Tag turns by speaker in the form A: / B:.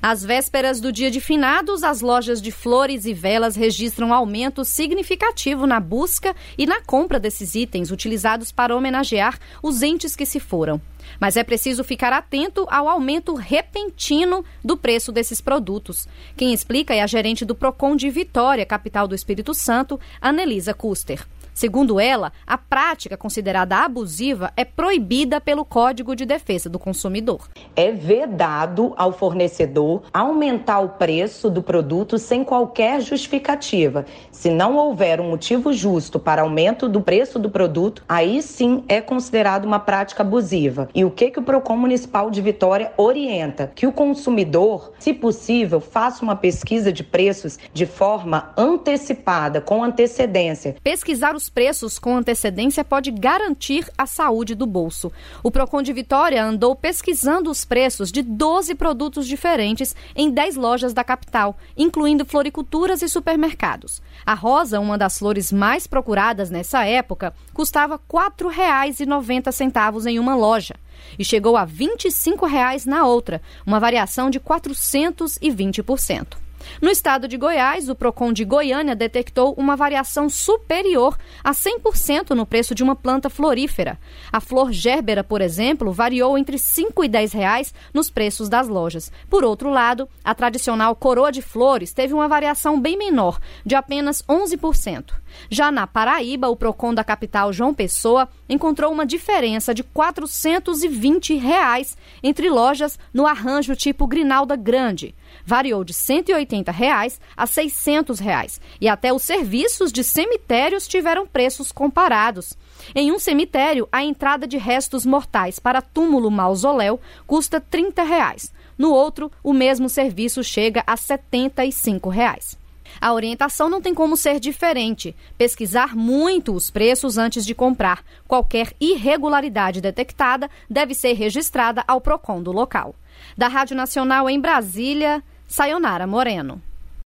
A: Às vésperas do Dia de Finados, as lojas de flores e velas registram aumento significativo na busca e na compra desses itens utilizados para homenagear os entes que se foram. Mas é preciso ficar atento ao aumento repentino do preço desses produtos. Quem explica é a gerente do Procon de Vitória, capital do Espírito Santo, Anelisa Custer. Segundo ela, a prática considerada abusiva é proibida pelo Código de Defesa do Consumidor.
B: É vedado ao fornecedor aumentar o preço do produto sem qualquer justificativa. Se não houver um motivo justo para aumento do preço do produto, aí sim é considerado uma prática abusiva. E o que o Procon Municipal de Vitória orienta? Que o consumidor, se possível, faça uma pesquisa de preços de forma antecipada, com antecedência.
A: Pesquisar os preços com antecedência pode garantir a saúde do bolso. O Procon de Vitória andou pesquisando os preços de 12 produtos diferentes em 10 lojas da capital, incluindo floriculturas e supermercados. A rosa, uma das flores mais procuradas nessa época, custava R$ 4,90 em uma loja e chegou a R$ 25,00 na outra, uma variação de 420%. No estado de Goiás, o Procon de Goiânia detectou uma variação superior a 100% no preço de uma planta florífera. A flor gérbera, por exemplo, variou entre R$ 5 e R$ 10 nos preços das lojas. Por outro lado, a tradicional coroa de flores teve uma variação bem menor, de apenas 11%. Já na Paraíba, o Procon da capital João Pessoa encontrou uma diferença de R$ 420 entre lojas no arranjo tipo Grinalda Grande. Variou de R$ 180 a R$ 600 e até os serviços de cemitérios tiveram preços comparados. Em um cemitério, a entrada de restos mortais para túmulo mausoléu custa R$ 30. No outro, o mesmo serviço chega a R$ 75. A orientação não tem como ser diferente. Pesquisar muito os preços antes de comprar. Qualquer irregularidade detectada deve ser registrada ao Procon do local. Da Rádio Nacional em Brasília, Sayonara Moreno.